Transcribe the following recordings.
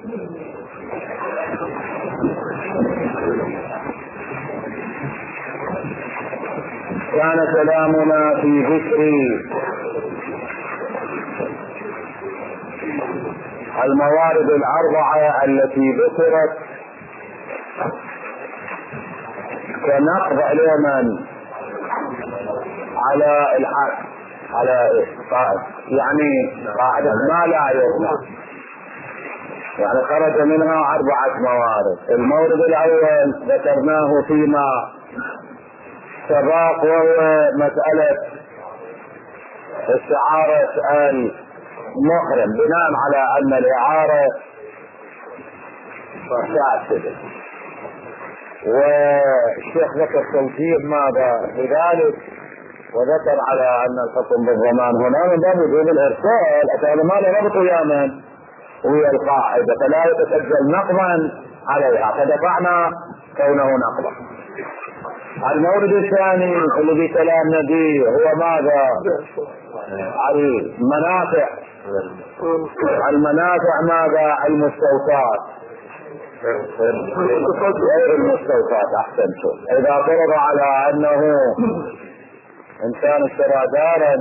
كان كلامنا في ذكر الموارد الأربعة التي ذكرت كنقض اليمن على الحق، على يعني قاعدة ما لا يضمن، يعني خرج منها 4 موارد. المورد الأول ذكرناه فيما سبق، وهو مسألة استعارة المحرم بناء على أن الإعارة فاسدة، والشيخ ذكر توجيه ماذا بذلك، وذكر على أن الحكم بالضمان هنا من باب وجوب الإرسال، أتى ما له ربط يمن وهي القاعدة فلا يتسجل نقضا عليها، فدفعنا كونه نقضا. المورد الثاني الذي كلامنا به هو ماذا؟ المنافع ماذا؟ المستوفات غير المستوفات. احسنتم. اذا فرض على انه انسان اشترى دارا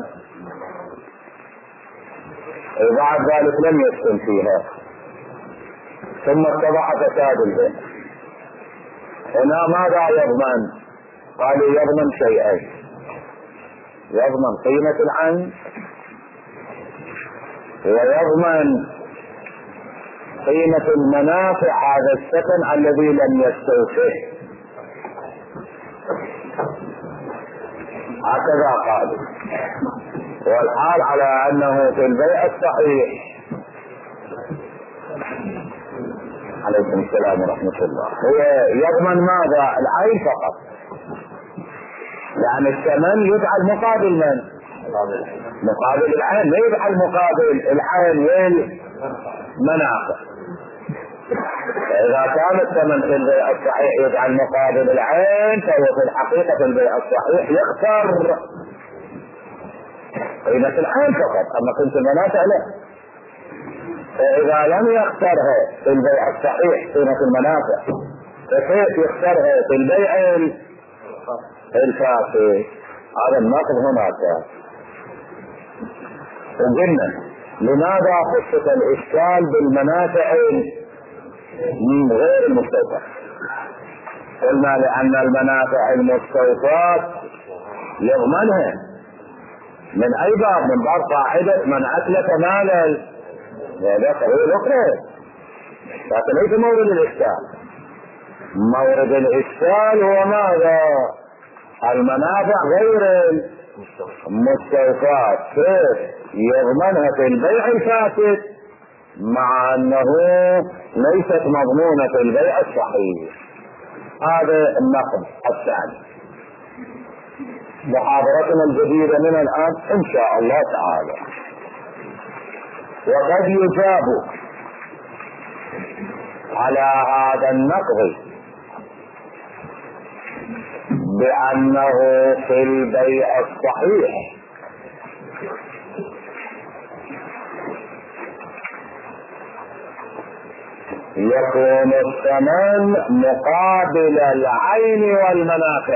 وبعد ذلك لم يسكن فيها ثم اتضح فساد البيع، هنا ماذا يضمن؟ قالوا يضمن شيئين، يضمن قيمة العين ويضمن قيمة المنافع هذا السكن الذي لم يستوفه. هكذا قالوا، والحال على انه في البيع الصحيح. عليكم السلام ورحمة الله. هو يضمن ماذا؟ العين فقط، يعني الثمن يجعل مقابل من؟ مقابل العين، لا يجعل مقابل العين والمنافع. فإذا كان الثمن في البيع الصحيح يجعل مقابل العين، فهو في الحقيقة في البيع الصحيح يخسر قيمة العين فقط، أما قيمة المنافع لا. فإذا لم يخسرها في البيع الصحيح قيمة المنافع، فكيف يخسرها في البيع الفاسد؟ هذا النقض هناك. وقلنا لماذا خصص الإشكال بالمنافع غير المستوفاة؟ قلنا لأن المنافع المستوفاة يضمنها من أي باب؟ من باب قاعدة من أتلف مالا هذا قضية أخرى، لكن ليس مورد الإشكال. مورد الإشكال هو ماذا؟ المنافع غير المستوفاة، كيف يضمنها في البيع الفاسد مع أنه ليست مضمونة في البيع الصحيح؟ هذا النقد الثاني. محاضرتنا الجديدة من الآن إن شاء الله تعالى. وقد يجاب على هذا النقد بأنه في البيع الصحيح يكون الثمن مقابل العين والمنافع،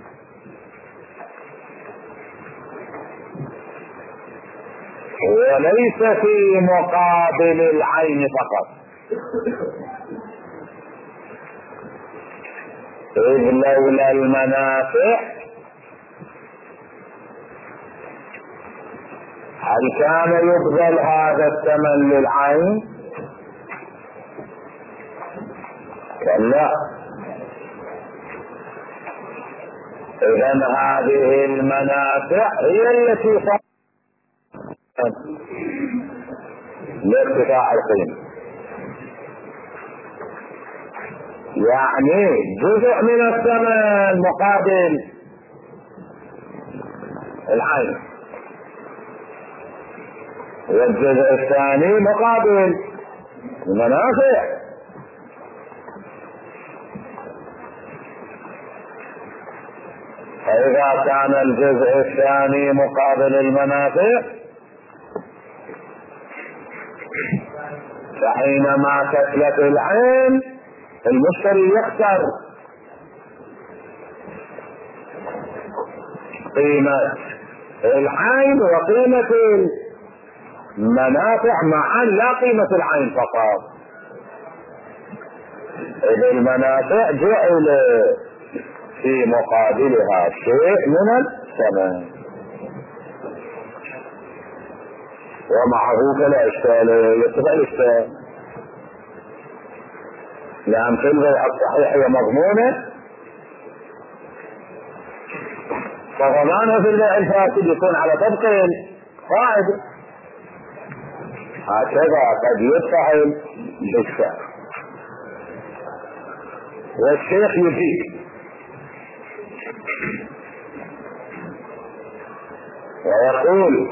وليس في مقابل العين فقط، إذ لولا المنافع هل كان يبذل هذا الثمن للعين؟ كلا. إذن هذه المنافع هي التي لارتفاع القيمة، يعني جزء من الثمن مقابل العين، والجزء الثاني مقابل المنافع. فإذا كان الجزء الثاني مقابل المنافع فحينما تتلف العين المشتري يخسر قيمة العين وقيمة المنافع معا، لا قيمة العين فقط. إذا المنافع جعل في مقابلها شيء من الثمن ومعه فلا إشكال، يتبع الإشكال، لأن في البيع الصحيح هي مضمونة، فضمانها في البيع الفاسد يكون على طبق قاعدة، هكذا قد يدفع بالسعر. والشيخ يجيب ويقول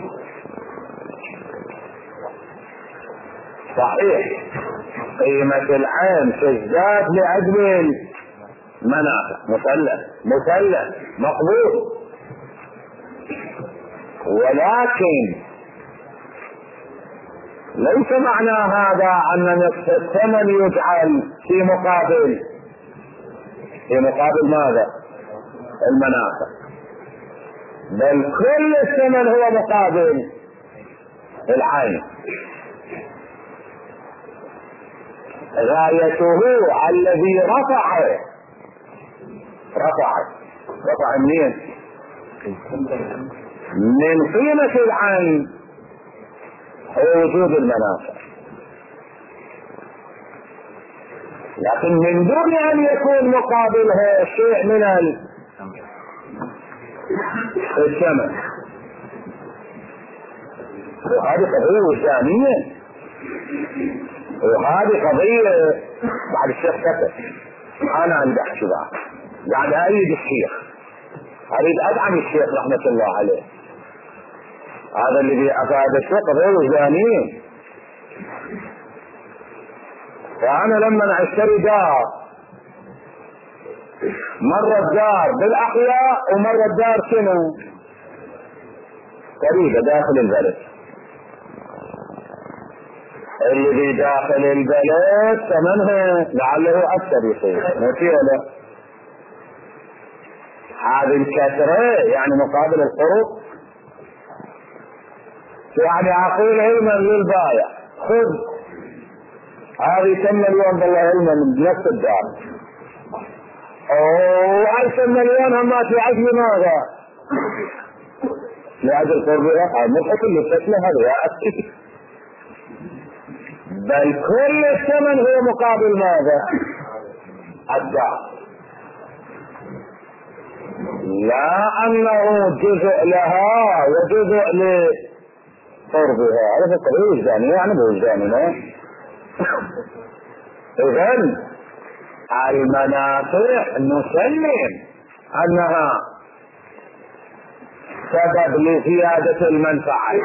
صحيح قيمة العين تزداد لأجل المنافع، مسلم مقبول، ولكن ليس معنى هذا أن نفس الثمن يجعل في مقابل ماذا؟ المنافع، بل كل الثمن هو مقابل العين. غايته الذي رفع منين؟ من قيمة العين هو وجود المنافع، لكن من دون ان يكون مقابلها شيء من الثمن. وهذه قضية وجدانية، وهذه قضية بعد الشيخ كتب. انا عندي احكي بعد ايد الشيخ، اريد ادعم الشيخ رحمة الله عليه، هذا اللي افاد الشيخ قضية وجدانية. فانا لما اشتري دار، مرة الدار بالاحياء ومرة الدار شنو قريبة داخل البلد، اللي داخل البلد ثمنها لعله اكثر يصير، ماشي ولا؟ هذه الكثرة يعني مقابل القرض، يعني اقول علما للبايع خذ هذه 8 مليون بالله علما من نفس الدار، وهاي 8 مليون هم في عجل ماذا؟ لأجل قربها مضحك اللي تسمى هذا يا بل كل الثمن هو مقابل ماذا؟ الدار، لا أنه جزء لها وجزء لقربها. هذا فكرة وجداني يعني بوجداني. إذن المنافع نسلم أنها سبب لزيادة المنفعة،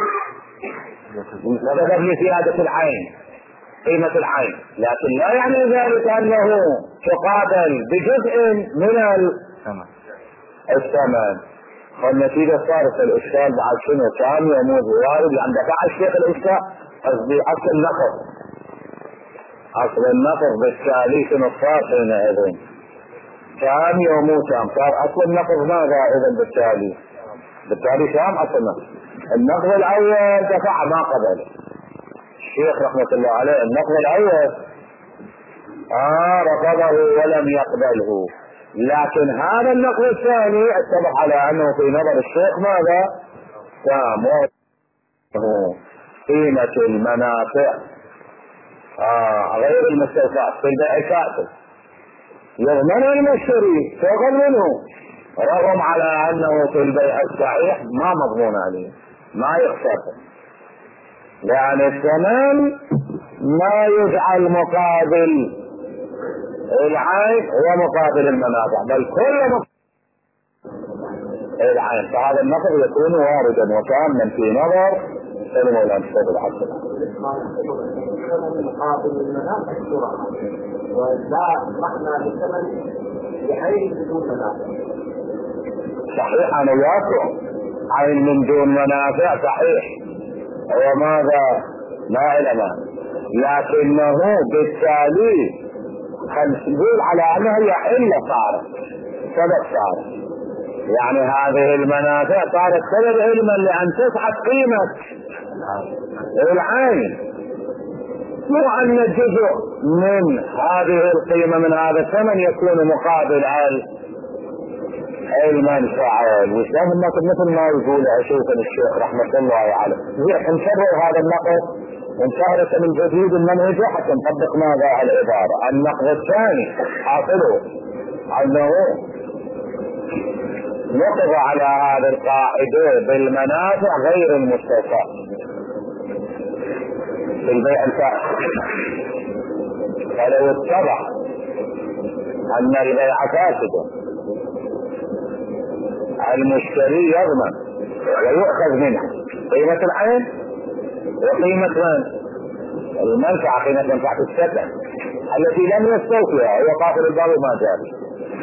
سبب لزيادة العين، قيمة العين، لكن لا يعني ذلك أنه تقابل بجزء من الثمن. والنتيجة صارت الإشكال بعد شنو كان يموت وارد عند دفع الشيخ الإشكال قصدي أصل النقض بالتالي شنو صار حينئذ؟ كان يموت صار أصل النقض ماذا إذا بالتالي كان أصل النقض الأول دفع ما قبل الشيخ رحمة الله عليه، النقض الأول رفضه ولم يقبله، لكن هذا النقض الثاني اتضح على أنه في نظر الشيخ ماذا؟ تام قيمة المنافع غير المستوفاة في البيع كاتب يضمن المشتري تأخذ منه، رغم على أنه في البيع الصحيح ما مضمون عليه، ما يخسر، لأن الثمن ما يجعل مقابل العين ومقابل المنافع، بل كل العين، فهذا النقض يكون واردا وكاملا في نظر المولى الشيخ الحسن. مقابل المنافع بسرعة، ولا معنى للثمن بعين بدون منافع. صحيح أنا واقع عين من دون منافع صحيح، وماذا لا علم لكنه بالتالي نقول على انها هي علة صارت، سبب صارت، يعني هذه المنافع صارت سبب علما لان تصعد قيمة العين، مو ان جزء من هذه القيمة من هذا الثمن يكون مقابل المنفعة. وشلون النقد مثل ما يقول اشوف الشيخ رحمة الله عليه نكرر هذا النقد ونشهر من جديد المنهج حتى نطبق ماذا العبارة. النقد الثاني حاصله انه نقض على هذه القاعدة بالمنافع غير المستوفاة في البيع الفاسد. فلو اتضح ان البيع فاسد المشتري يضمن ويؤخذ منه قيمة العين وقيمة المنفعة، قيمة منفعة السكن التي لم يستوفيها هو قافل الباب وما جاء.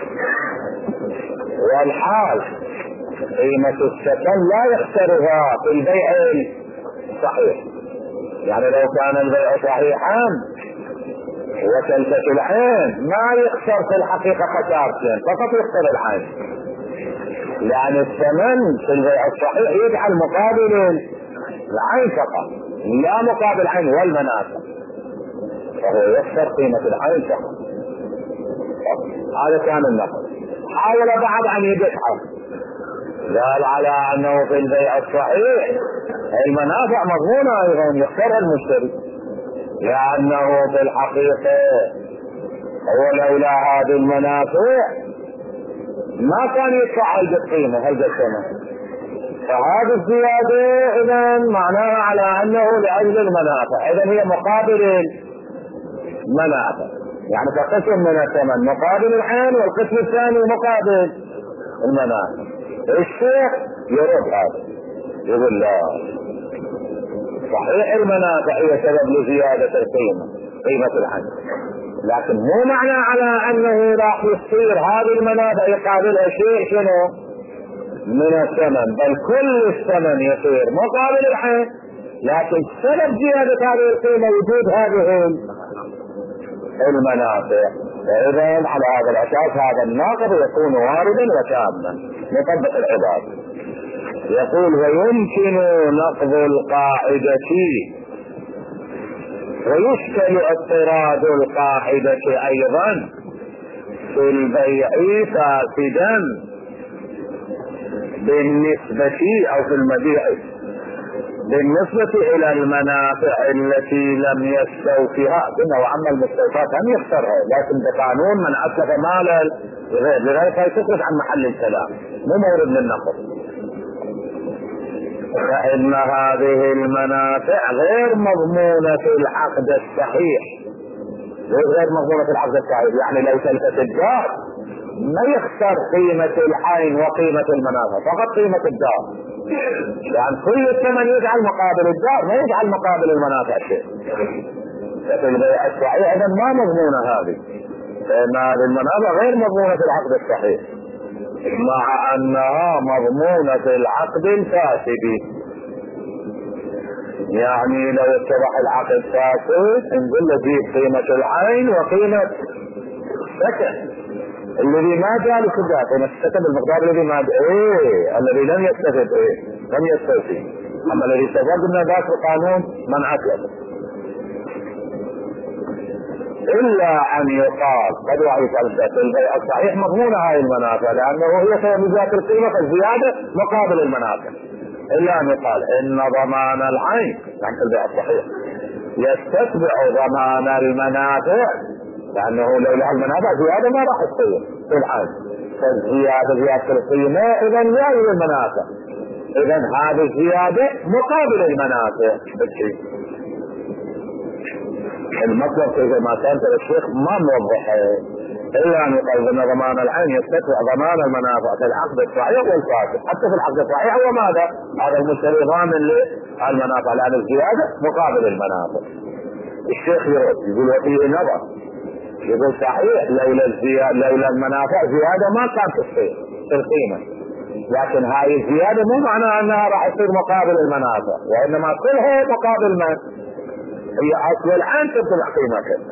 والحال قيمة السكن لا يخسرها في البيع الصحيح، يعني لو كان البيع صحيحا وتلفت العين ما يخسر في الحقيقة خسارتين، فقط يخسر العين، لأن الثمن في البيع الصحيح يجعل مقابل العين فقط لا مقابل العين والمنافع، فهو يخسر قيمة العين فقط. هذا كان النقد. حاول بعض أن يدفعه، قال على أنه في البيع الصحيح المنافع مضمونة أيضا يخسرها المشتري، لأنه في الحقيقة هو لولا هذه المنافع ما كان يدفع هذه القيمة هذا الثمن، فهذه الزيادة إذا معناها على أنه لأجل المنافع، إذا هي مقابل المنافع، يعني فقسم من الثمن مقابل العين والقسم الثاني مقابل المنافع. الشيخ يرد هذا يقول لا، صحيح المنافع هي سبب لزيادة القيمة قيمة العين، لكن مو معنى على انه راح يصير هذه المنافع يقابلها شيء شنو من الثمن، بل كل الثمن يصير مقابل العين، لكن سبب زيادة هذه القيمة وجود هذه المنافع. فإذا على هذا الأساس هذا الناقض يكون واردا وتاما. نطبق العبارة. يقول ويمكن نقض القاعدة ويشكل اضطراد القاعدة أيضا في البيع فاسدا بالنسبة أو في المبيع بالنسبة إلى المنافع التي لم يستوفها، إنه وعما المستوفات هم يخسرها، لكن بقانون من أتلف مالا لذلك يخرج عن محل الكلام مو مورد للنقض. فإن هذه المنافع غير مضمونة في العقد الصحيح، غير مضمونة في العقد الصحيح، يعني لو تلفت الدار ما يخسر قيمة العين وقيمة المنافع، فقط قيمة الدار، لأن كل الثمن يجعل مقابل الدار ما يجعل مقابل المنافع شيء. ففي البيع الصحيح إذا ما مضمونة هذه، لأن هذه المنافع غير مضمونة في العقد الصحيح مع أنها مضمونة في العقد الفاسد. يعني لو اتضح العقد فاسد نقول له جيب قيمة العين وقيمة السكن الذي ما جاء لسداد، قيمة السكن بالمقدار الذي ما الذي لم يستفد لم يستوفي، أما الذي استفاد من ذاك القانون منع أتلفه. إلا أن يقال قد وعيت في البيع الصحيح مضمونة هاي المنافع لأنه هي سبب ذات القيمة الزيادة مقابل المنافع. إلا أن يقال إن ضمان العين يعني في البيع الصحيح يستتبع ضمان المنافع، لأنه لولا المنافع زيادة ما راح تصير في العين، فالزيادة القيمة إذا زيادة المنافع، إذا هذه الزيادة مقابل المنافع بالشيء. المطلب إذا ما كانت الشيخ ما موضحه، إلا أن يقال أن ضمان العين يستتبع ضمان المنافع في العقد الصحيح والفاسد. حتى في العقد الصحيح هو ماذا؟ هذا المشتري ضامن للمنافع لأن الزيادة مقابل المنافع. الشيخ يرد يقول وفيه نظر، يقول صحيح لولا المنافع زيادة ما كانت تصير في القيمة، لكن هاي الزيادة مو معناها أنها راح تصير مقابل المنافع، وإنما كلها مقابل هي اصل العين تطلع قيمته.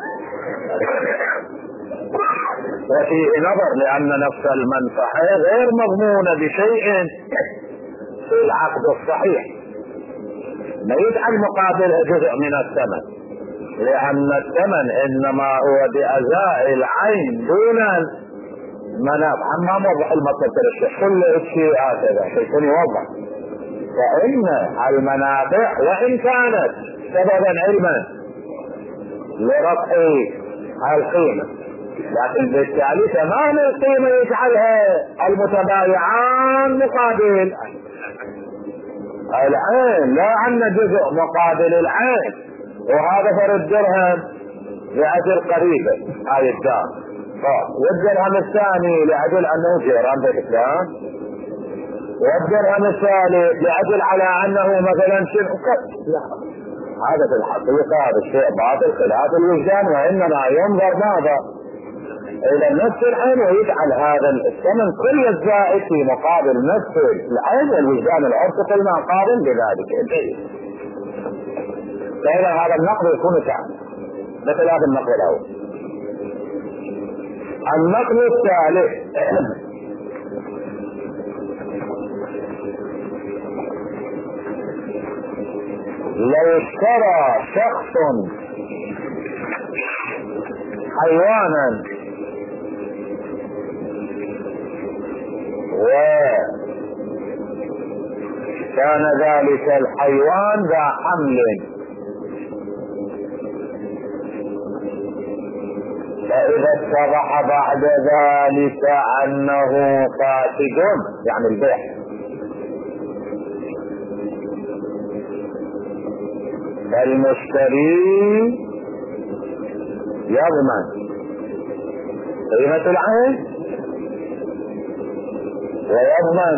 وفيه نظر لان نفس المنفعة غير مضمونة بشيء في العقد الصحيح، ما يجعل مقابله جزء من الثمن، لان الثمن انما هو بأزاء العين دون منافع. ما موضح المطلب الشيخ كل شيء هكذا يكون يوضح. فإن المنافع وإن كانت سببا علما لرفع القيمة، لكن بالتالي تمام القيمة يجعلها المتبايعان مقابل العين، لا عن جزء مقابل العين. وهذا فرد الدرهم لأجل قريبة هاي الدار، والدرهم الثاني لأجل أنه جيران بيت فلان، والدرهم الثالث لأجل على أنه مثلا شيء. لا، هذا في الحقيقة هذا الشيء باطل خلاف الوجدان، وإنما ينظر ماذا إلى نفس العين ويجعل هذا الثمن كل الزائد في مقابل نفس العين، والوجدان العرف كل ما قابل بذلك. فإذا هذا النقد يكون تعب بخلاف النقد الأول. النقد الثالث لو اشترى شخص حيوانا وكان ذلك الحيوان ذا حمل، فإذا اتضح بعد ذلك أنه فاسد، يعني البيع، فالمشتري يضمن قيمة العين ويضمن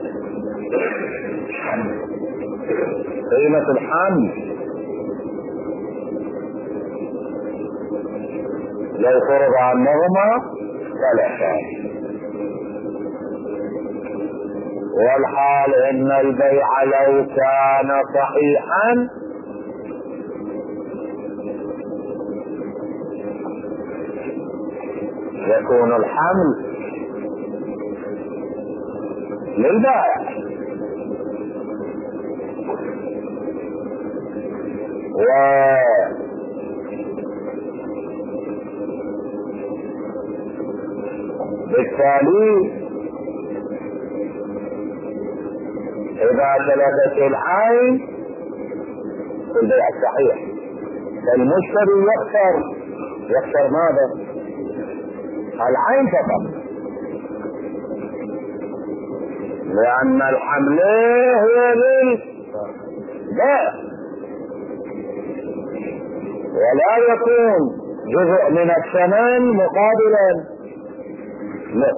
قيمة الحمل لو فرض عنهما ثلاثة، والحال ان البيع لو كان صحيحا يكون الحمل للبائع، بالتالي إذا تلفت العين في البيع الصحيح فالمشتري يخسر ماذا؟ العين فقط، لأن الحمل هي للبيع ولا يكون جزء من الثمن مقابلا له،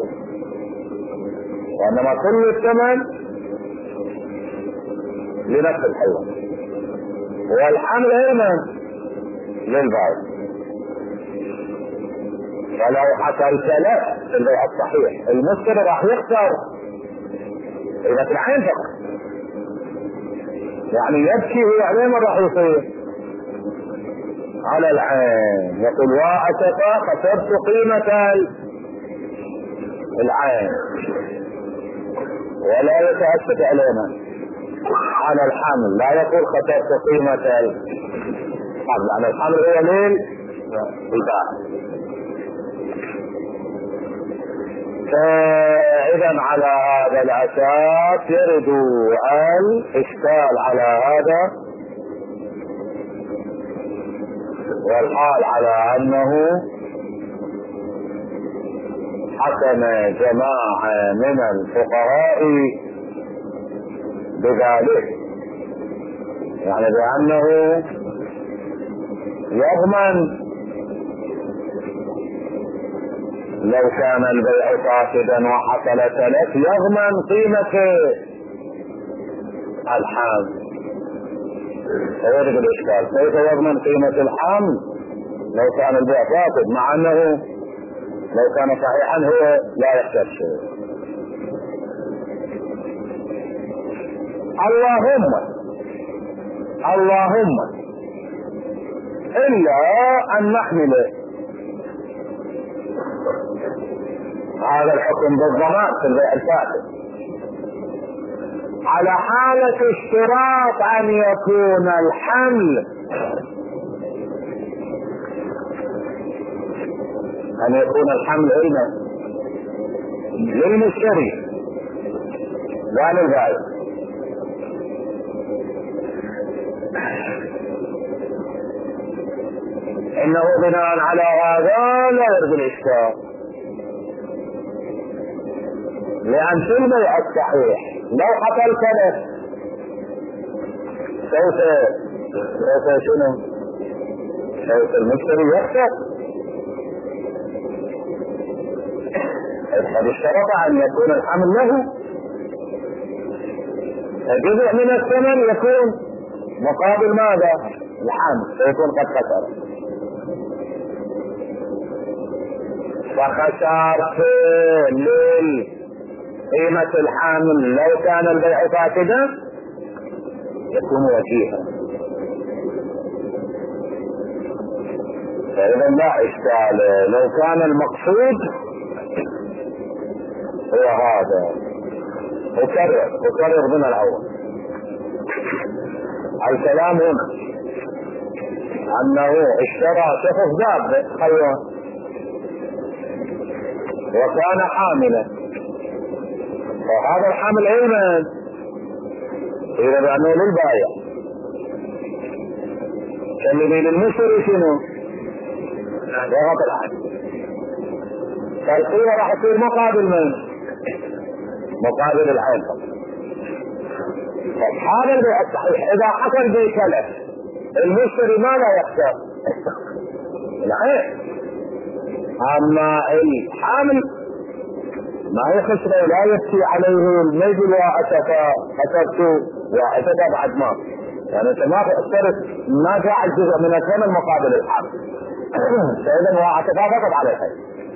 وإنما كل الثمن لنفس الحيوان، والحمل هنا للبائع. فلو حصل تلف في البيع الصحيح المشتري راح يخسر إذا في العين فقط، يعني يبكي هو عليه ما راح يصير على العين، يقول وأسفا خسرت قيمة العين، ولا يتأسف علينا على الحمل، لا يقول خسرت قيمة الحمل، يعني الحمل هو ليل الباء. فإذا على هذا الأساس يرد الإشكال على هذا، والحال على أنه حكم جماعة من الفقهاء بذلك، يعني بأنه يضمن لو كان البيع فاسدا وحصل تلف يضمن قيمة الحمل. فيرد الإشكال كيف يضمن قيمة الحمل لو كان البيع فاسد، مع أنه لو كان صحيحا هو لا يخسر شيء. اللهم إلا أن نحمله. هذا الحكم بالضمان في البيع الفاسد على حالة اشتراط أن يكون الحمل علما للمشتري لا للبائع. إنه بناء على هذا لا يرد الإشكال، لأن في البيع الصحيح لو حصل كلف سوف شنو؟ سوف المشتري يخسر. قد اشترط أن يكون الحمل له، جزء من الثمن يكون مقابل ماذا؟ الحمل، فيكون قد خسر. فخسارة قيمة الحامل لو كان البيع فاسدا يكون وجيها. فإذا لا إشكال لو كان المقصود هو هذا. أكرر من الأول الكلام هنا أنه اشترى شخص دابة حيوان وكان حاملا، وهذا الحمل علما إذا بأنه للبايع كالذي للمشتري شنو؟ ضغط العين. فالقيمة راح تصير مقابل من؟ مقابل العين. هذا البيع الصحيح إذا حصل به كلف المشتري ماذا يخسر؟ العين. أما الحامل ما يخسر، لا يبكي عليه الميل وأسفت بعد ما يعني انت ما خسرت، ما جاء الجزء من الثمن مقابل الحامل. فإذا هو أسفا فقط على الحين.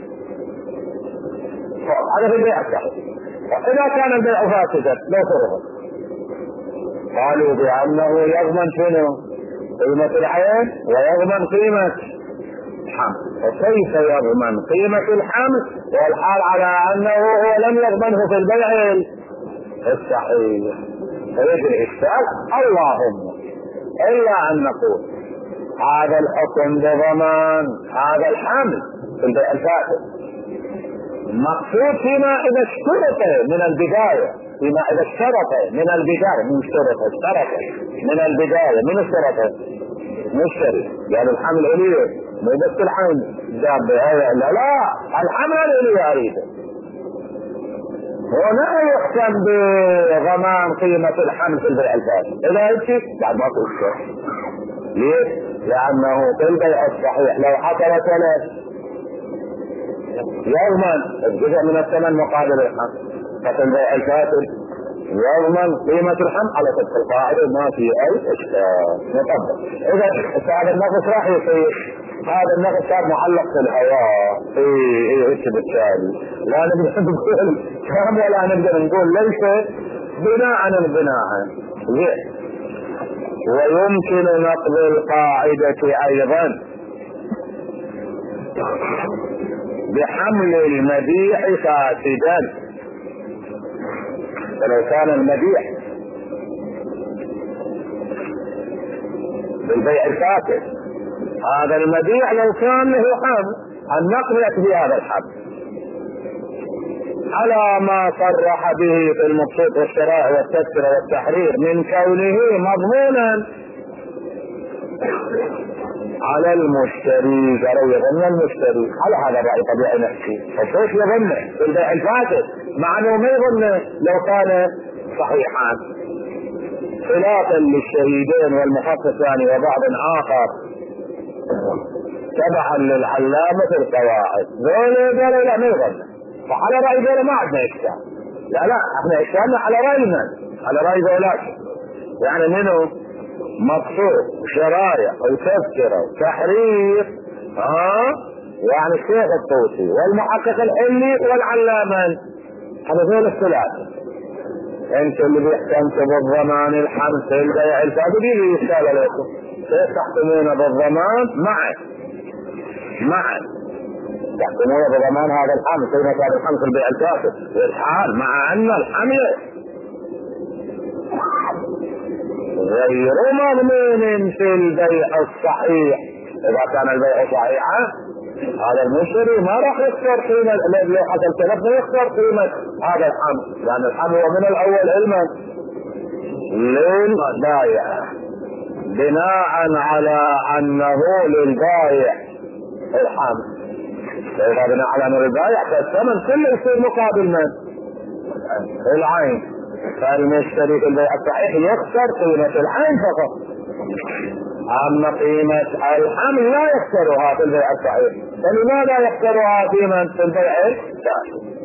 هذا في البيع الصحيح. وإذا كان البيع فاسدا لو فرض قالوا بأنه يضمن شنو؟ قيمة العين ويضمن قيمة الحمل. وكيف يضمن قيمة الحمل والحال على أنه هو لم يضمنه في البيع الصحيح؟ فيجري الإشكال. اللهم إلا أن نقول هذا الحكم بضمان هذا الحمل في البيع الفاسد مقصود فيما إذا اشترط من البداية، فيما إذا اشترط من البداية، من اشترط من البداية، من اشترط مشتري يعني الحمل إليه مو بس الحمل دابة، لا الحمل إليه أريده. هنا يحكم بضمان قيمة الحمل في البيع الفاسد. إذا يجي بعد ما تشتري. ليش؟ لأنه في البيع الصحيح لو حصل ثلاث يضمن الجزء من الثمن مقابل الحمل، ففي البيع الفاسد يضمن قيمة الحمل على تلك القاعدة ما في أي إشكال نطبق. إذا هذا النقص راح يصير، هذا النقص صار معلق في الهواء ايش بالتالي لا نقدر نقول كم ولا نقدر نقول ليس بناء زين. ويمكن نقض القاعدة أيضا بحمل المبيع فاسدا. فلو كان المبيع بالبيع الفاسد، هذا المبيع لو كان له حمل النقل يأتي بهذا الحمل على ما صرح به في المبسوط والشراء والتذكرة والتحرير من كونه مضمونا على المشتري. قالوا يظن المشتري على هذا الرأي طبيعي نفسي، فكيف يظن في البيع الفاسد مع انه ما يظن لو كان صحيحا؟ خلافا للشهيدين والمحقق الثاني وبعض آخر تبعا للعلامة القواعد قالوا لا ما يظن. فعلى رأي ذولا ما عندنا إشكال، لا احنا إشكالنا على رأينا، على رأي ذولاك يعني منه مقصود شرايع وتذكرة وتحرير يعني الشيخ الطوسي والمحقق الحلي والعلامة، هذا ذول الثلاثة. انت اللي بيحكمت بالضمان الحمل في البيع الفاسد يشكال عليكم كيف تحكمون بالضمان؟ معا تحكمون بضمان هذا الحمل قيمة هذا الحمل في البيع الفاسد والحال مع أن الحمل غير مضمون في البيع الصحيح. إذا كان البيع صحيحا هذا المشتري ما راح يخسر قيمة، لو حصل تلف ما يخسر قيمة هذا الحمل، لأن الحمل هو من الأول علما للبائع بناء على أنه للبائع الحمل. فإذا بناء على أنه للبائع فالثمن كله يصير مقابل من؟ العين. فالمشتري في البيع الصحيح يخسر قيمة العين فقط، أما قيمة الحمل لا يخسرها في البيع الصحيح. فلماذا يخسرها في البيع الفاسد؟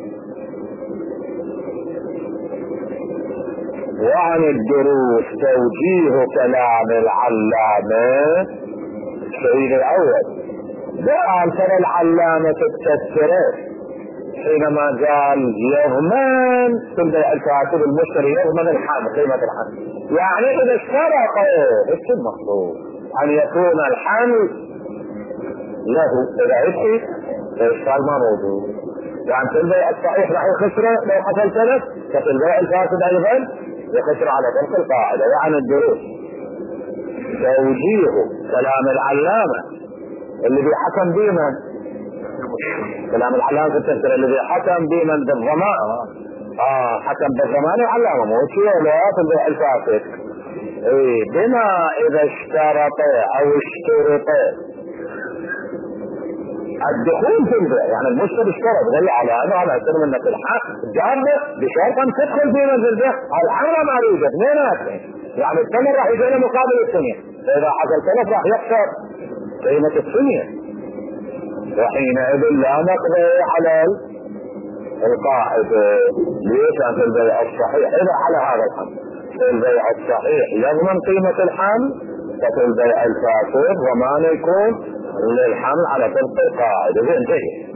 وعن الدروس توجيه كلام العلامة الشهيد الأول. قال ترى العلامة التذكرة حينما قال يضمن في البيع الفاسد المشتري يضمن الحمل قيمة الحمل، يعني إذا اشترط ايش المقصود؟ أن يكون الحمل له إذا يبقي فيشتغل ما موجود، يعني في البيع الصحيح راح يخسره لو حصل تلف، ففي البيع الفاسد أيضا يخسر على تلك القاعدة. يعني الدروس توجيه كلام العلامة اللي بيحكم بمن؟ كلام العلامة في التذكرة اللي بيحكم بمن بالضمان. حكم بالضمان العلامة مو شيء لا في البيع الفاسد. بما إذا اشترط أو اشترط الدخول في البيع، يعني المشتري اشترط قال لي على أنه أنا أشتري منك الحق جابه بشرط أن تدخل في منزل البيع الحمل معروفة اثنين، يعني الثمن راح يجينا مقابل الثانية، فإذا حصل تلف راح يخسر قيمة الثانية، وحينئذ لا نقضي على القاعدة. ليش؟ في البيع الصحيح إذا على هذا الحمل في البيع الصحيح يضمن قيمة الحمل، ففي البيع الفاسد ضمان يكون للحمل على تلك القاعدة. زين جيد.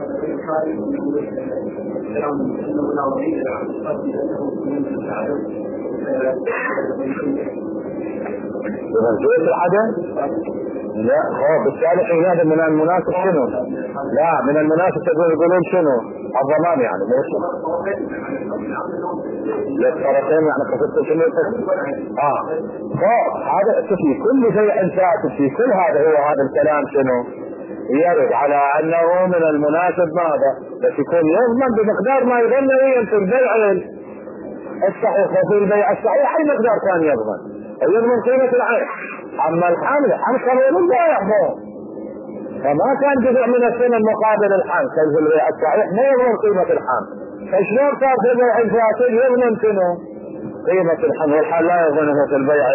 بمنزلة العدم؟ لا هو بالتالي حينئذ من المناسب شنو؟ لا من المناسب يقولون شنو؟ الضمان يعني مو شنو؟ للطرفين يعني قصدت شنو؟ هذا في كل شيء فاسد في كل هذا هو هذا الكلام شنو؟ يرد على أنه من المناسب ماذا؟ بس يكون يضمن بمقدار ما يظن في البيع الصحيح، وفي البيع الصحيح أي مقدار كان يضمن قيمة العين. أما الحمل قانون البيع فما كان جزء من الثمن مقابل الحمل، في البيع الصحيح ما يضمن قيمة الحمل. فشلون صار في البيع الفاسد يضمن شنو؟ قيمة الحمل، والحال لا يضمنه في البيع.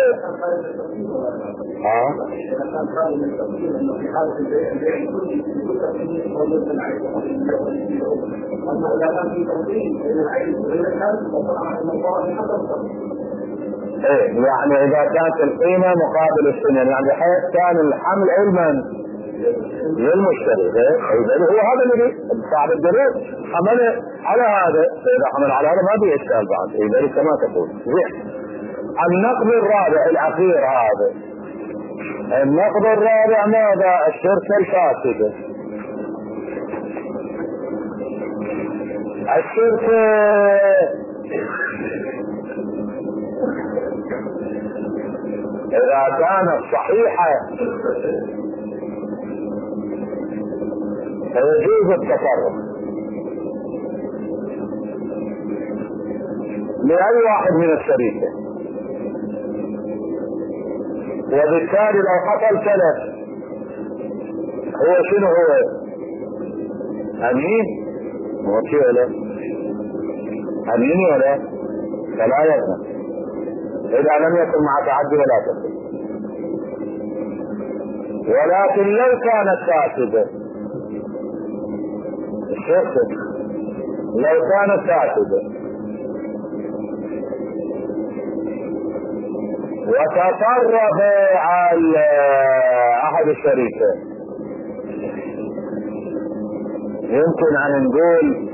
يعني إذا كانت القيمة مقابل السنين، يعني حيث كان الحمل علما للمشتري، هو هذا اللي صاحب الدليل حمل على هذا، إذا حمل على هذا ما بيه إشكال بعد، إذا كما تقول. النقض الرابع الأخير هذا، النقض الرابع ماذا؟ الشركة الفاسدة. الشركة إذا كانت صحيحة فيجوز التصرف لأي واحد من الشريكين، وبالتالي لو حصل تلف هو شنو هو؟ أمين؟ هو شيء ولا أمين ولا؟ فلا يضمن إذا لم يكن مع تعدي ولا تفسد. ولكن لو كانت فاسدة الشركة لو كانت فاسدة وتصرف على أحد الشريكين يمكن أن نقول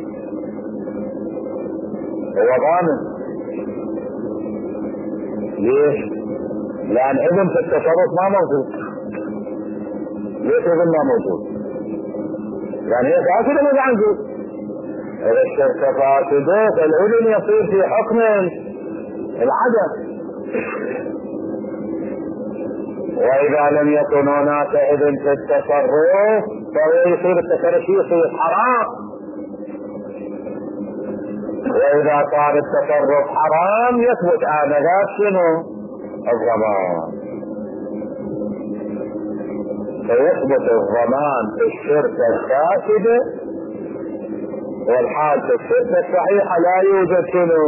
هو ضامن. ليش؟ لأن إذن في التصرف ما موجود. ليش إذن ما موجود؟ يعني هي فاسدة ما موجود. إذا الشركة فاسدة فالإذن يصير في حكم العدم. وإذا لم يكن هناك إذن في التصرف فهو يصير التصرف يصير حرام. وإذا صار التصرف حرام يثبت آنذاك شنو؟ الضمان. فيثبت الضمان في الشركة الفاسدة، والحال في الشركة الصحيحة لا يوجد شنو؟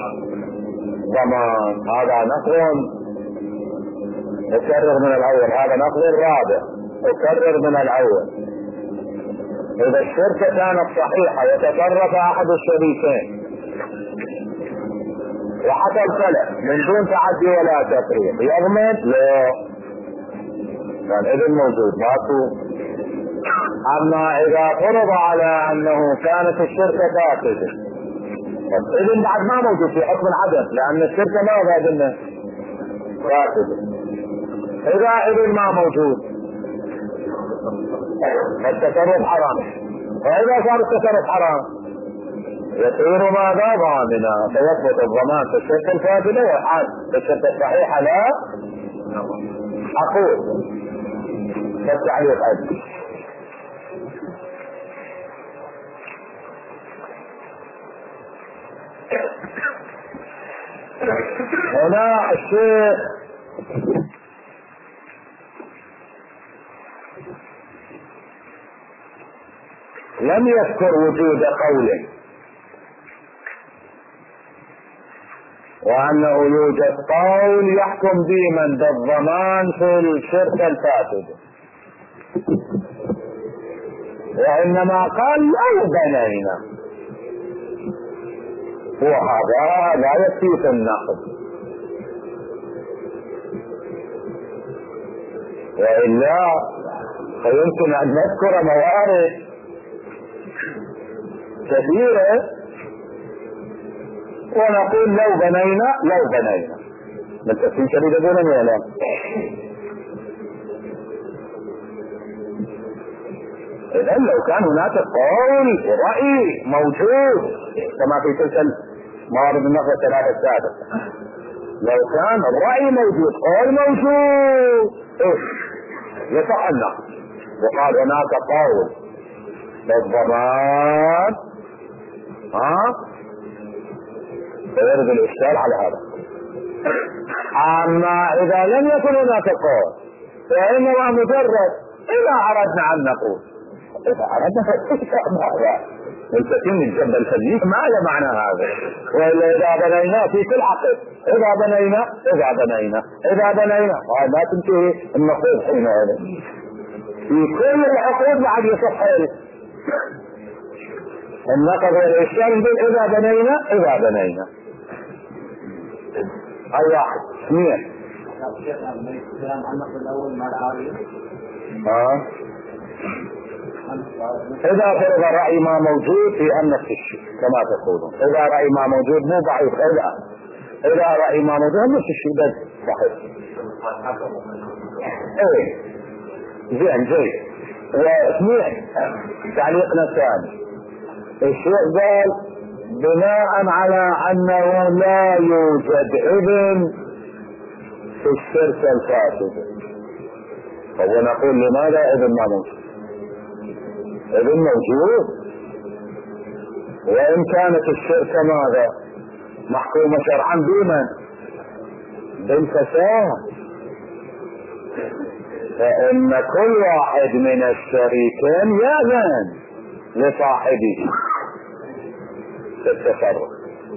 ضمان. هذا نقل. أكرر من الأول، هذا نقل الرابع. أكرر من الأول. إذا الشركة كانت صحيحة وتصرف أحد الشريكين وحصل خلل من دون تعدي ولا تفريط يضمن؟ لا، كان إذن موجود ماكو. أما إذا فرض على أنه كانت الشركة فاسدة إذن بعد ما موجود في حكم العدم، لأن الشركة ما قادمة فاسدة. إذا إذن ما موجود التصرف حرام. وإذا صار التصرف حرام يصير ماذا؟ ضامنا. فيثبت الضمان في الشركة الفاسدة والحال في الشركة الصحيحة لا. أقول فالتعليق أجل هنا الشيخ لم يذكر وجود قول وأنه يوجد قول يحكم ديما بالضمان في الشركة الفاسدة، وإنما قال لو بنينا، وهذا لا يكفي في النقد. وإلا فيمكن أن نذكر موارد كثيرة ونقول لو بنينا من تفسير شديد دون ولا. إذن لو كان هناك قول ورأي موجود كما في تلك موارد النقد الثلاثة السابقة، لو كان الرأي موجود قول موجود يصح النقد. وقال هناك قول بالضمان فيرد الإشكال على هذا. أما إذا لم يكن هناك قول فإنما مجرد إذا أردنا أن نقول ماذا ملتقين الجنب الفليك ماذا معنى هذا؟ وإلا إذا بنينا في كل عقد إذا بنينا ما تنتهي النقود حينئذ في كل العقود بعد يصح النقد والإشكال إذا بنينا أي واحد اثنين. إذا فرض رأي ما موجود في أن نفس الشيء كما تقولون، إذا رأي ما موجود مو ضعيف، إذا رأي ما موجود نفس الشيء بس صحيح. زين واثنين تعليقنا الثاني الشيء قال بناء على أنه لا يوجد إذن في الشركة الفاسدة، فنقول لماذا إذن ما موجود؟ إذن موجود، وإن كانت الشركة ماذا محكومة شرعا بمن؟ بالفساد، فإن كل واحد من الشريكين يأذن لصاحبه في التصرف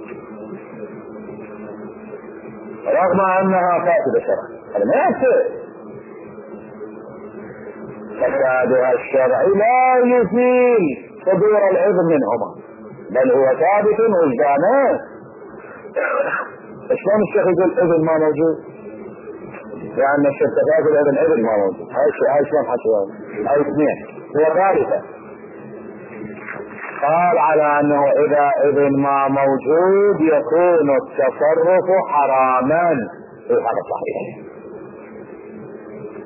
رغم أنها فاسدة شرعا. هذا ما يصير. فسادها الشرعي لا يزيل صدور الإذن منهما، بل هو ثابت وجدانه. شلون الشيخ يقول إذن ما موجود؟ لأن الشركة فاسدة إذن ما موجود. هاي شلون حكيهم؟ هاي اثنين. هو ثالثة قال على أنه إذا إذن ما موجود يكون التصرف حراما. هذا صحيح.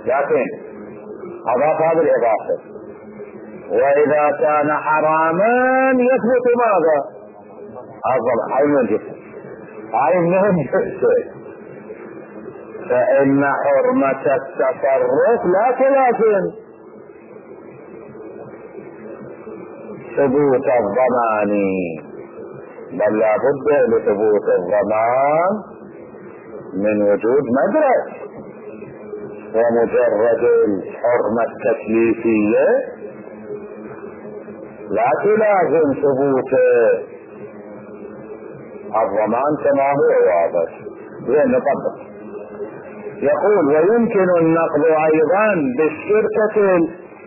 لكن أضاف هذه الإضافة: وإذا كان حراما يثبت ماذا؟ عين الجسم، عين الجسم، فإن حرمة التصرف لا تلازم ثبوت الضمان، بل لا بد لثبوت الضمان من وجود مدرك، ومجرد الحرمة التكليفية لا تلازم ثبوت الضمان كما هو واضح. زين نطبق. يقول: ويمكن النقض ايضا بالشركة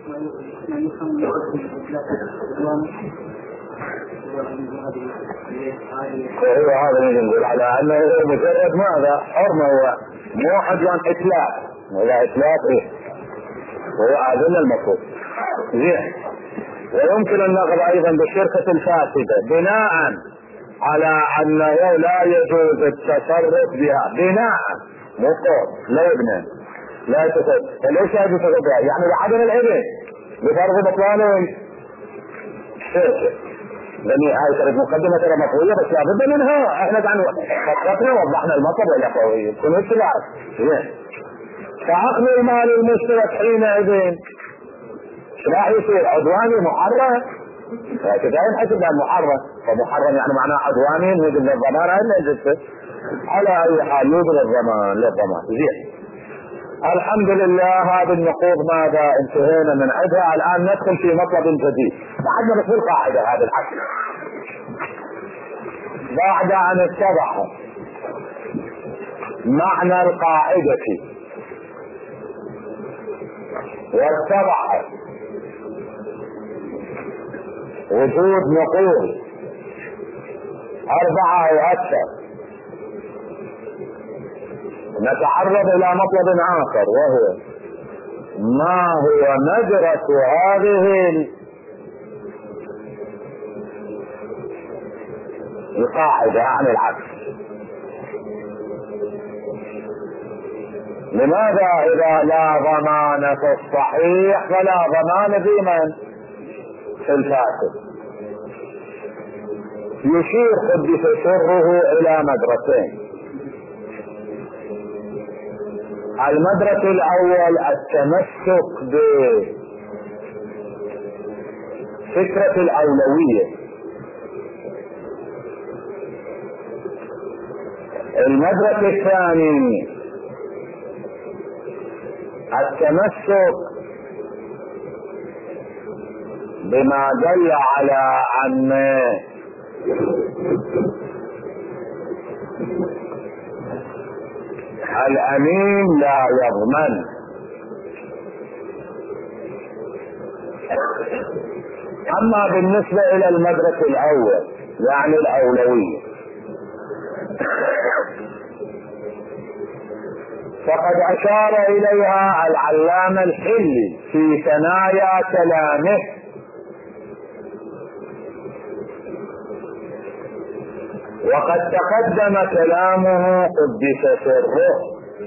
وهو هذا اللي نقول على انه مجرد ماذا؟ حرمة، هو مو عدوان اتلاف، ولا اتلاف ايه وهو اذن المفروض. زين. ويمكن النقض ايضا بالشركة الفاسدة بناء على انه لا يجوز التصرف بها، بناء مو قول لا يبنى لا يتصرف. فليش لا يجوز بها؟ يعني بعدم العلم بفرض بطلان الشركة، لأن هاي كانت مقدمة ترى مفهومية بس لابد منها. احنا قاعد فقطنا وضحنا المطلب والاخوية كل اتباع. زين. فعقل المال المشترك حينئذ ايش راح يصير؟ عدواني محرم، فكذا ينحسب محرم، فمحرم يعني معناه عدواني يوجد الضمان الا يجوز. على اي حال يوجد الضمان للضمان. زين. الحمد لله. هذه النقوض ماذا انتهينا من عندها. الان ندخل في مطلب جديد بعد ما نقول قاعدة هذا الحكي، بعد ان اتضح معنى القاعدة واتضح وجود نقوض 4 او اكثر، نتعرض الى مطلب اخر وهو ما هو مدرك هذه القاعدة عن العكس. لماذا اذا لا ضمان في الصحيح فلا ضمان في من؟ في الفاسد. يشير قدس سره الى مدرسين. المدرسة الاول التمسك بفكرة الاولوية. المدرسة الثاني التمسك بما دل على ان الامين لا يضمن. اما بالنسبة الى المدرسة الاول يعني الاولوية، فقد اشار اليها العلامة الحلي في ثنايا كلامه، وقد تقدم كلامه قدس سره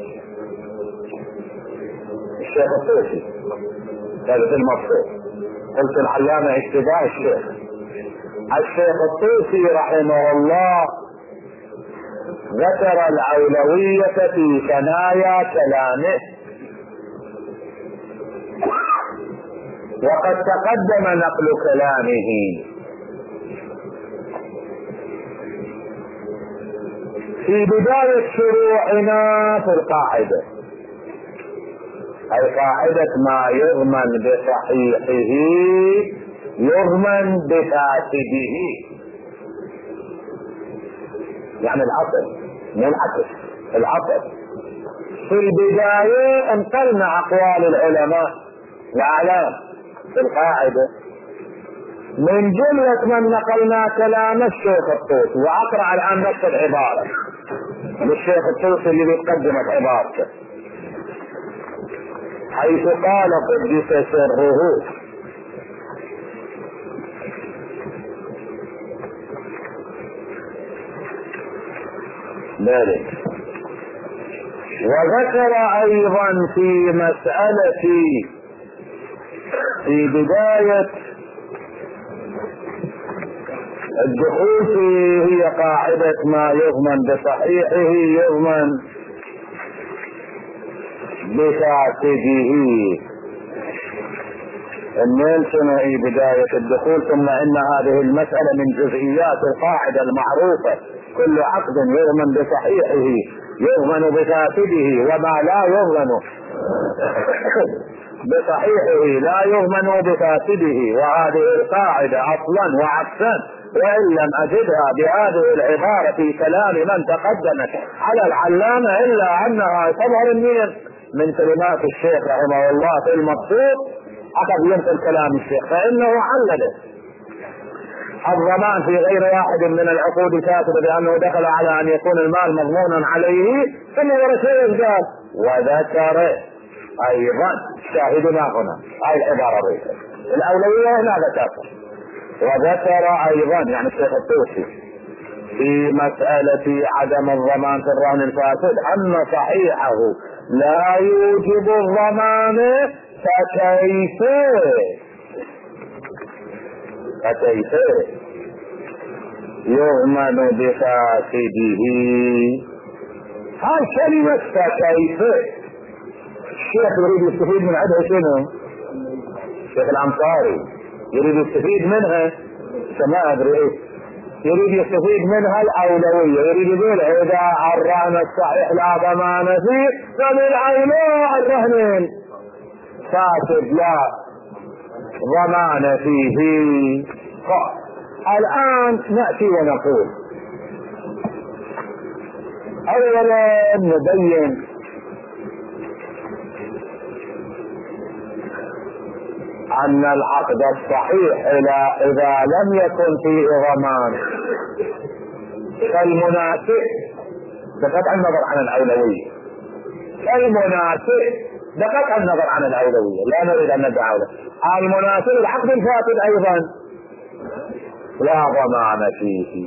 الشيخ الطوسي. هذا المقصود. قلت العلامة اشتباه الشيخ الطوسي رحمه الله ذكر الأولوية في ثنايا كلامه، وقد تقدم نقل كلامه. في بداية شروعنا في القاعدة، أي قاعدة ما يضمن بصحيحه يضمن بفاسده، يعني العقل مو العكس، العقل. في البداية انقلنا أقوال العلماء الأعلام في القاعدة، من جملة من نقلنا كلام الشيخ الطوسي، وأقرأ الآن نفس العبارة للشيخ الطوسي اللي بيقدمت عبارته، حيث قال قدس سره: ذلك وذكر ايضا في مسألة في بداية الدخول هي قاعدة ما يضمن بصحيحه يضمن بفاسده. النيل شنو هي بداية الدخول، ثم ان هذه المسألة من جزئيات القاعدة المعروفة: كل عقد يضمن بصحيحه يضمن بفاسده، وما لا يضمن بصحيحه لا يضمن بفاسده. وهذه القاعدة اصلا وعكسا، وان لم اجدها بهذه العبارة في كلام من تقدمت على العلامة الا انها تظهر من كلمات الشيخ رحمه الله في المقصود. أخذ ينقل كلام الشيخ فإنه علل الضمان في غير واحد من العقود الكاتبة بأنه دخل على أن يكون المال مضمونا عليه، ثم ورثه قال وذكر أيضا شاهدنا هنا هاي العبارة الأولوية هنا ذكرت، وذكر أيضا يعني الشيخ الطوسي في مسألة عدم الضمان في الرهن الفاسد أن صحيحه لا يوجب الضمان، فكيف يضمن بفاسده. هاي كلمة فكيف الشيخ يريد يستفيد من عدها شنو؟ الشيخ الأنصاري يريد يستفيد منها ما أدري إيه، يريد يستفيد منها الأولوية، يريد يقول إذا الرهن الصحيح لا ضمان فيه فبالعيناء الرهنين فاسد لا ضمان فيه. الآن نأتي ونقول أولا نبين أن العقد الصحيح إذا لم يكن فيه ضمان فالمناسب بقطع النظر عن الأولوية، بقطع النظر عن الأولوية لا نريد أن ندعو له المناسب العقد الفاسد أيضا لا ضمان فيه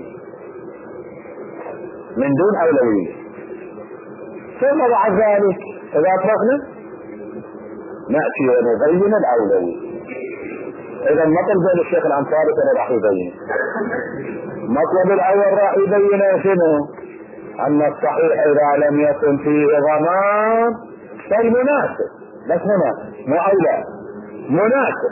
من دون أولوية. ثم بعد ذلك إذا أطلقنا نأتي ونبين الأولوية. إذا مطلب بين الشيخ الأنصاري كان راح يبين مطلب الأول راح يبين شنو؟ أن الصحيح إذا لم يكن فيه ضمان فالمناسب، بس مناسب مو أولى، مناسب.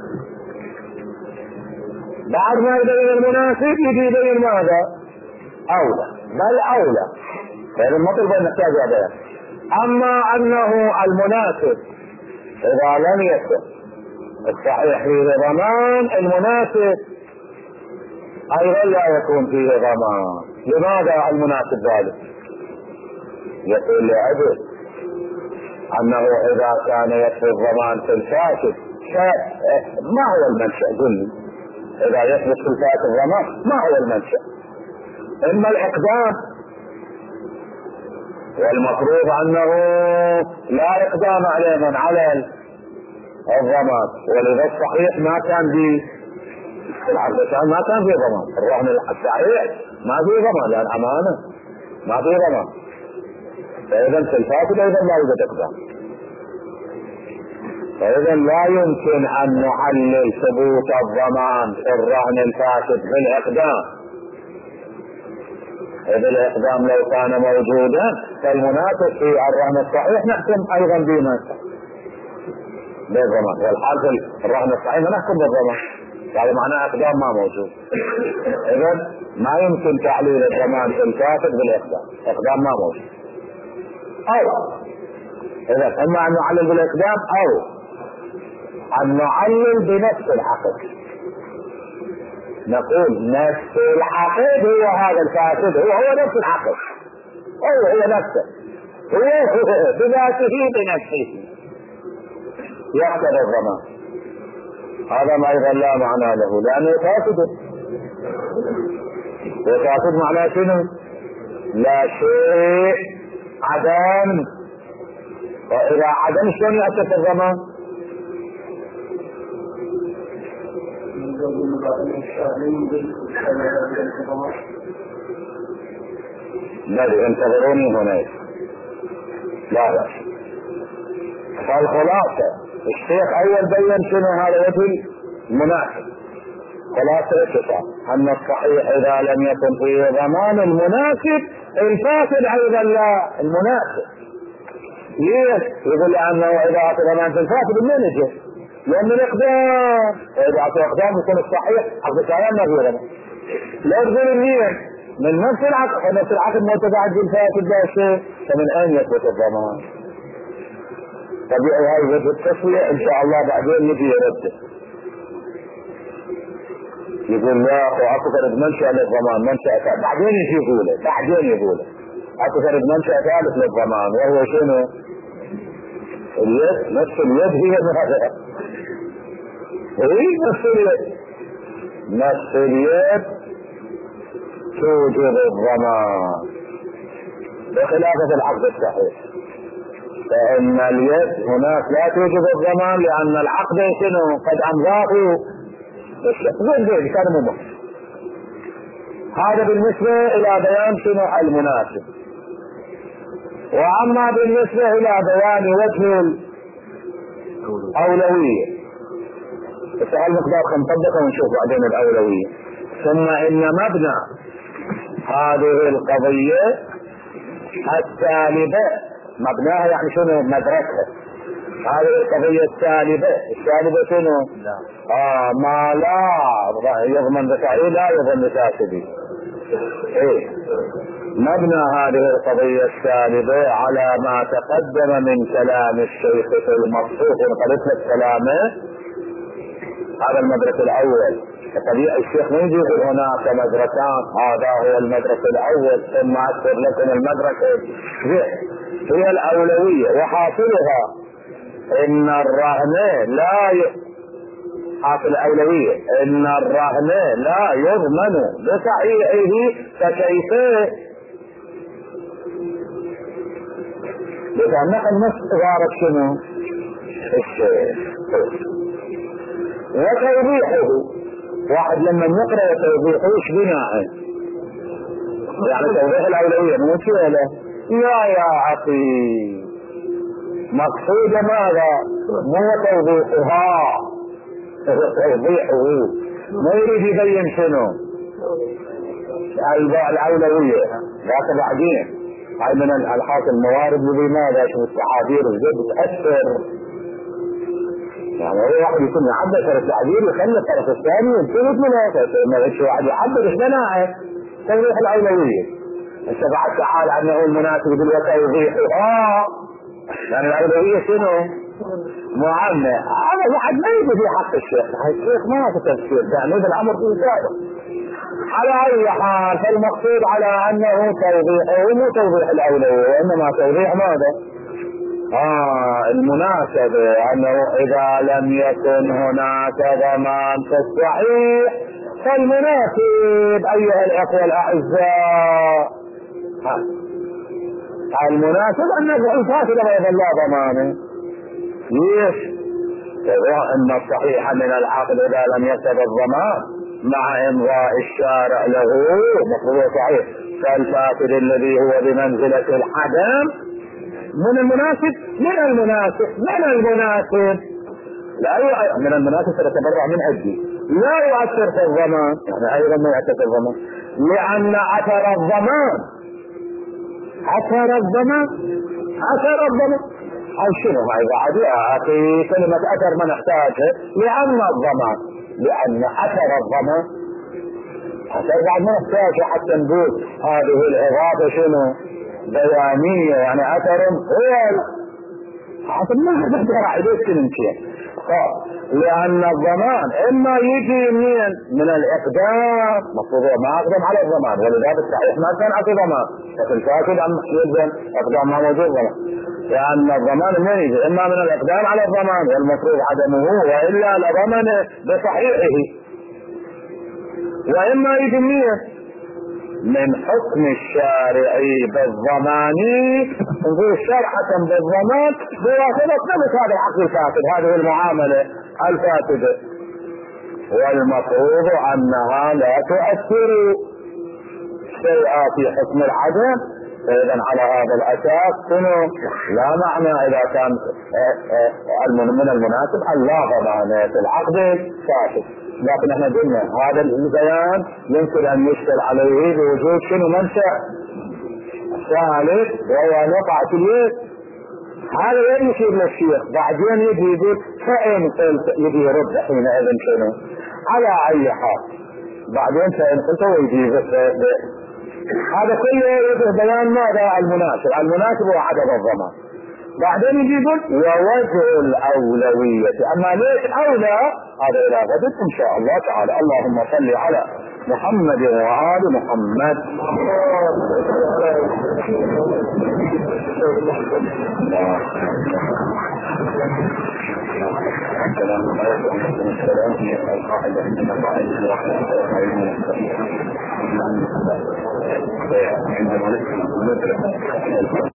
بعد ما يبين المناسب يجي يبين ماذا؟ أولى، بل أولى. فإذا المطلب بين نحتاج بيان. أما أنه المناسب إذا لم يكن الصحيح فيه ضمان المناسب أيضا لا يكون فيه ضمان. لماذا المناسب ذلك؟ يقول لعبد أنه إذا كان يكفي الضمان في الفاسد ما هو المنشأ؟ قل لي إذا يثبت في الفاسد الضمان ما هو المنشأ؟ إما الإقدام، والمفروض أنه لا إقدام عليه من على الضمان، ولذا الصحيح ما كان به العقد ما كان فيه ضمان. الرهن الصحيح ما فيه ضمان لأن أمانة ما فيه ضمان، فإذا في الفاسد أيضا لا يوجد إقدام. فإذا لا يمكن أن نعلل ثبوت الضمان في الرهن الفاسد بالإقدام، إذا الإقدام لو كان موجودا فالمناسب في الرهن الصحيح نحكم أيضا بالضمان، والحال في الرهن الصحيح نحكم بالضمان، هذا معناه إقدام ما موجود. إذا ما يمكن تعليل الضمان في الفاسد بالإقدام، إقدام ما موجود. أو إذا إما أن نعلل بالإقدام أو أن نعلل بنفس العقد، نقول نفس العقد هو هذا الفاسد هو نفس العقد، هو نفسه، هو بذاته بنفسه يقتضي الضمان. هذا ما أيضا لا معنى له لأنه فاسد، وفاسد معناه شنو؟ لا شيء، عدم. وإذا عدم شلون يأتي في الضمان؟ الذي انتظروني هناك لا لا. فالخلاصة الشيخ أول بين شنو هذا وجه المناسب. خلاصة اتفاق أن الصحيح إذا لم يكن فيه ضمان المناسب، الفاسد أيضا لا المناسب. ليش؟ يقول لأنه إذا أعطي ضمان في الفاسد من يجي؟ لأن الإقدام، وإذا أعطي إقدام يكون الصحيح عقد الكلام ما فيه ضمان. لا تقول النية من نفس العقد، ونفس العقد متباعد بالفاسد لا شيء، فمن أين يثبت الضمان؟ طبيعي هاي وجه التسوية إن شاء الله بعدين نجي يرده. يقول لا اكو فرد منشأ للضمان، منشأ بعدين يجي يقوله اكو فرد منشأ ثالث للضمان، وهو شنو؟ اليد. نفس اليد هي المنافعة. نفس اليد توجب الضمان بخلاف العقد الصحيح، فإن اليد هناك لا توجب الضمان لأن العقد شنو؟ قد أمضاه زين كان مضى. هذا بالنسبة إلى بيان شنو المناسب. وأما بالنسبة إلى بيان وجه الأولوية، السؤال مقدار نطبقه ونشوف بعدين الأولوية. ثم إن مبنى هذه القضية السالبة، مبناها يعني شنو؟ مدرسة. هذه القضية السالبة شنو؟ ما لا يضمن بفعله لا يضمن بفاسده. ايه مبنى هذه القضية السالبة على ما تقدم من كلام الشيخ في المبسوط قلت لك كلامه. هذا المدرسة الأول. طبيعي الشيخ ما يجي يقول هناك مدرسان، هذا هو المدرسة الأول ثم أذكر لكم المدرسة هي الأولوية. وحاصلها إن الرهن لا حاصل الأولوية إن الرهن لا يضمن بصحيحه، فكيف لأنك النص عبارة شنو؟ الشيخ. وتوضيحه واحد لما يقرأ وتوضيحه ايش بناء؟ يعني توضيح الأولوية مو كده. يا أخي مقصود ماذا؟ مو توضيحها، توضيحه ما يريد يبين شنو الأولوية. لكن بعدين هاي من الألحاظ الموارد لماذا شو التعابير الجد تأثر. يعني هو واحد يكون يعبر طرف التعبير يخلي الطرف الثاني ينتبه منه، ما يجي واحد يعبر ايش بناءه؟ توضيح الأولوية. السبعة تعالى عنه المناسب بالوتوضيحها، يعني الأولوية شنو؟ معاملة. هذا واحد ما يجي في حق الشيخ، الشيخ ما في تفسير يعني هذا الأمر في ذلك. على أي حال فالمقصود على أنه توضيحه مو توضيح الأولوية، وإنما توضيح ماذا؟ المناسبة، أنه إذا لم يكن هناك ضمان في الصحيح فالمناسب أيها الأخوة الأعزاء، المناسب أن الفاسد لا يظل ضمانه. ليش؟ إن الصحيح من العقد إذا لم يكتب الضمان مع إمضاء الشارع له مفروض صحيح، فالفاسد الذي هو بمنزلة الحدم من المناسب لا من المناسب تتبرع من أجله لا يؤثر في الضمان، يعني أيضا ما يؤثر في الضمان، لأن أثر الضمان أو شنو هاي بعد يا أخي كلمة أثر ما نحتاجها، لأن أثر الضمان أثر بعد ما نحتاجها حتى نقول هذه الإضافة شنو بيانية، يعني أثر هو حتى ما نقدر عليه كلمتين. لأن الضمان إما يجي من الإقدام، مفروض ما أقدم على الضمان، ولذلك الصحيح ما كان أعطي ضمان، لكن الفاسد يلزم إقدام ما موجود ضمان. لأن الضمان ما يجي إما من الإقدام على الضمان والمفروض عدمه، وإلا لضمن بصحيحه، وإما يجي من حكم الشارعي بالضمان، نقول شرعة بالضمان بواسطة نفس هذا العقد الفاسد، هذه المعاملة الفاسدة، والمفروض أنها لا تؤثر شيئا في حكم العدم، فإذا على هذا الأساس شنو؟ لا معنى إذا كان من المناسب أن لا ضمانة العقد فاسد. لكن احنا قلنا هذا البيان يمكن أن يشكل عليه بوجود شنو؟ منشأ ثالث وهو وقعة اليد. هذا وين يشير للشيخ؟ بعدين يجي يقول فإن قلت، يجي يرد حينئذ شنو؟ على أي حال بعدين فإن قلت ويجي هذا كله يجب بيان ماذا؟ المناسب هو عدم الضمان. بعدين يجي يقول ووجه الأولوية، أما ليش أولى هذا إلى غد إن شاء الله تعالى. اللهم صل على محمد وآل محمد. السلام عليكم.